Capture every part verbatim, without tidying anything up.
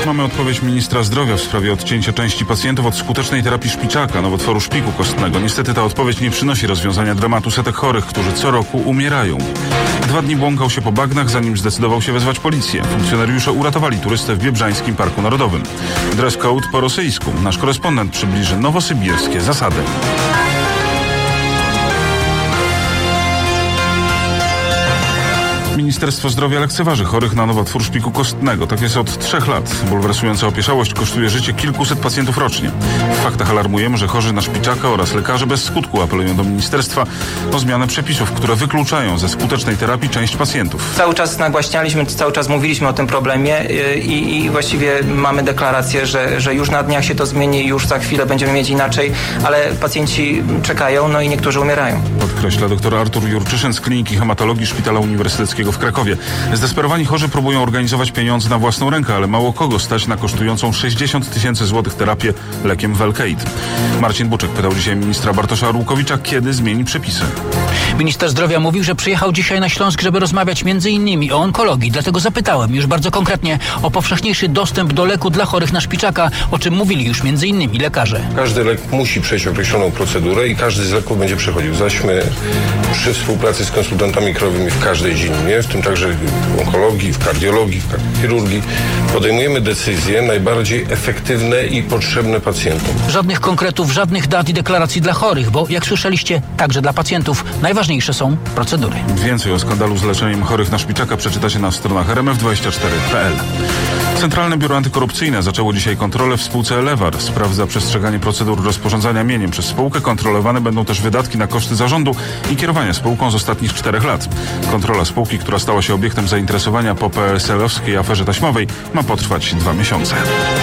mamy odpowiedź ministra zdrowia w sprawie odcięcia części pacjentów od skutecznej terapii szpiczaka, nowotworu szpiku kostnego. Niestety ta odpowiedź nie przynosi rozwiązania dramatu setek chorych, którzy co roku umierają. Dwa dni błąkał się po bagnach, zanim zdecydował się wezwać policję. Funkcjonariusze uratowali turystę w Biebrzańskim Parku Narodowym. Dress code po rosyjsku. Nasz korespondent przybliży nowosybirskie zasady. Ministerstwo Zdrowia lekceważy chorych na nowotwór szpiku kostnego. Tak jest od trzech lat. Bulwersująca opieszałość kosztuje życie kilkuset pacjentów rocznie. W faktach alarmujemy, że chorzy na szpiczaka oraz lekarze bez skutku apelują do ministerstwa o zmianę przepisów, które wykluczają ze skutecznej terapii część pacjentów. Cały czas nagłaśnialiśmy, cały czas mówiliśmy o tym problemie i, i właściwie mamy deklarację, że, że już na dniach się to zmieni, już za chwilę będziemy mieć inaczej, ale pacjenci czekają, no i niektórzy umierają. Podkreśla dr Artur Jurczyszyn z Kliniki Hematologii Szpitala Uniwersyteckiego w Krakowie. Zdesperowani chorzy próbują organizować pieniądze na własną rękę, ale mało kogo stać na kosztującą sześćdziesiąt tysięcy złotych terapię lekiem Velcade. Marcin Buczek pytał dzisiaj ministra Bartosza Arłukowicza, kiedy zmieni przepisy. Minister zdrowia mówił, że przyjechał dzisiaj na Śląsk, żeby rozmawiać między innymi o onkologii. Dlatego zapytałem już bardzo konkretnie o powszechniejszy dostęp do leku dla chorych na szpiczaka, o czym mówili już między innymi lekarze. Każdy lek musi przejść określoną procedurę i każdy z leków będzie przechodził. Zaś my przy współpracy z konsultantami krajowymi w każdej dziedzinie, w tym także w onkologii, w kardiologii, w chirurgii, podejmujemy decyzje najbardziej efektywne i potrzebne pacjentom. Żadnych konkretów, żadnych dat i deklaracji dla chorych, bo jak słyszeliście, także dla pacjentów najważniejsze są procedury. Więcej o skandalu z leczeniem chorych na szpiczaka przeczytacie na stronach R M F dwadzieścia cztery kropka P L. Centralne Biuro Antykorupcyjne zaczęło dzisiaj kontrolę w spółce Elewar. Sprawdza przestrzeganie procedur rozporządzania mieniem przez spółkę. Kontrolowane będą też wydatki na koszty zarządu i kierowania spółką z ostatnich czterech lat. Kontrola spółki, która stała się obiektem zainteresowania po P S L-owskiej aferze taśmowej, ma potrwać dwa miesiące.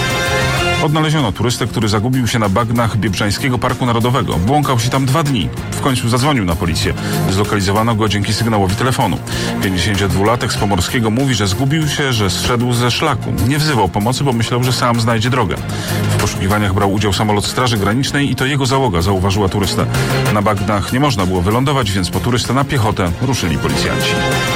Odnaleziono turystę, który zagubił się na bagnach Biebrzańskiego Parku Narodowego. Błąkał się tam dwa dni. W końcu zadzwonił na policję. Zlokalizowano go dzięki sygnałowi telefonu. pięćdziesięciodwulatek z Pomorskiego mówi, że zgubił się, że zszedł ze szlaku. Nie wzywał pomocy, bo myślał, że sam znajdzie drogę. W poszukiwaniach brał udział samolot Straży Granicznej i to jego załoga zauważyła turystę. Na bagnach nie można było wylądować, więc po turystę na piechotę ruszyli policjanci.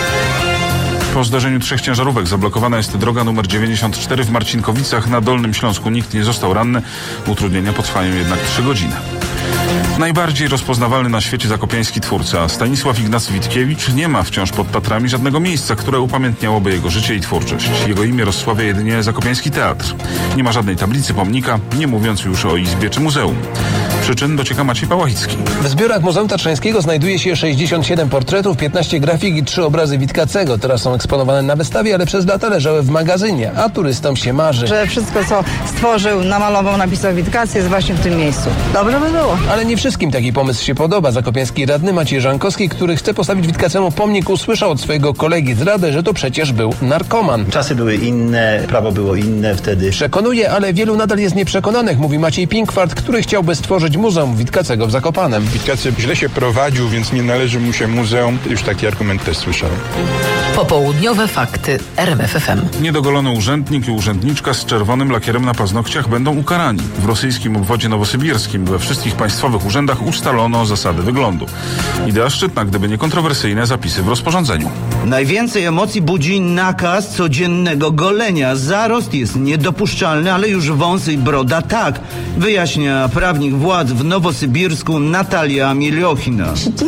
Po zdarzeniu trzech ciężarówek zablokowana jest droga numer dziewięćdziesiąt cztery w Marcinkowicach na Dolnym Śląsku. Nikt nie został ranny. Utrudnienia potrwają jednak trzy godziny. Najbardziej rozpoznawalny na świecie zakopiański twórca Stanisław Ignacy Witkiewicz nie ma wciąż pod Tatrami żadnego miejsca, które upamiętniałoby jego życie i twórczość. Jego imię rozsławia jedynie Zakopiański Teatr. Nie ma żadnej tablicy, pomnika, nie mówiąc już o izbie czy muzeum. Przyczyn docieka Maciej Pałachicki. W zbiorach Muzeum Tatrzańskiego znajduje się sześćdziesiąt siedem portretów, piętnaście grafik i trzy obrazy Witkacego. Teraz są eksponowane na wystawie, ale przez lata leżały w magazynie, a turystom się marzy, że wszystko, co stworzył, namalował, napisał Witkacy, jest właśnie w tym miejscu. Dobrze by było. Ale nie wszystkim taki pomysł się podoba. Zakopiański radny Maciej Żankowski, który chce postawić Witkacemu pomnik, usłyszał od swojego kolegi z rady, że to przecież był narkoman. Czasy były inne, prawo było inne wtedy. Przekonuje, ale wielu nadal jest nieprzekonanych, mówi Maciej Pinkwart, który chciałby stworzyć Muzeum Witkacego w Zakopanem. Witkacy źle się prowadził, więc nie należy mu się muzeum. Już taki argument też słyszałem. Popołudniowe fakty R M F F M. Niedogolony urzędnik i urzędniczka z czerwonym lakierem na paznokciach będą ukarani. W rosyjskim obwodzie nowosybirskim we wszystkich państwowych urzędach ustalono zasady wyglądu. Idea szczytna, gdyby nie kontrowersyjne zapisy w rozporządzeniu. Najwięcej emocji budzi nakaz codziennego golenia. Zarost jest niedopuszczalny, ale już wąsy i broda tak, wyjaśnia prawnik władz w Nowosybirsku Natalia Miliochina.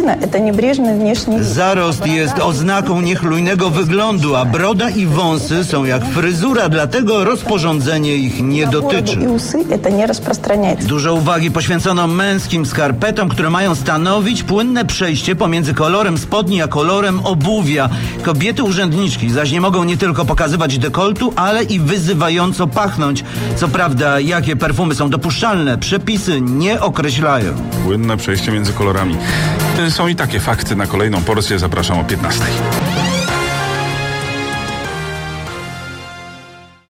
Zarost jest oznaką niechlujnego wyglądu, a broda i wąsy są jak fryzura, dlatego rozporządzenie ich nie dotyczy. Dużo uwagi poświęcono męskim skarpetom, które mają stanowić płynne przejście pomiędzy kolorem spodni a kolorem obuwia. Kobiety urzędniczki zaś nie mogą nie tylko pokazywać dekoltu, ale i wyzywająco pachnąć. Co prawda, jakie perfumy są dopuszczalne, przepisy nie określają. Płynne przejście między kolorami. Są i takie fakty. Na kolejną porcję zapraszam o piętnastej.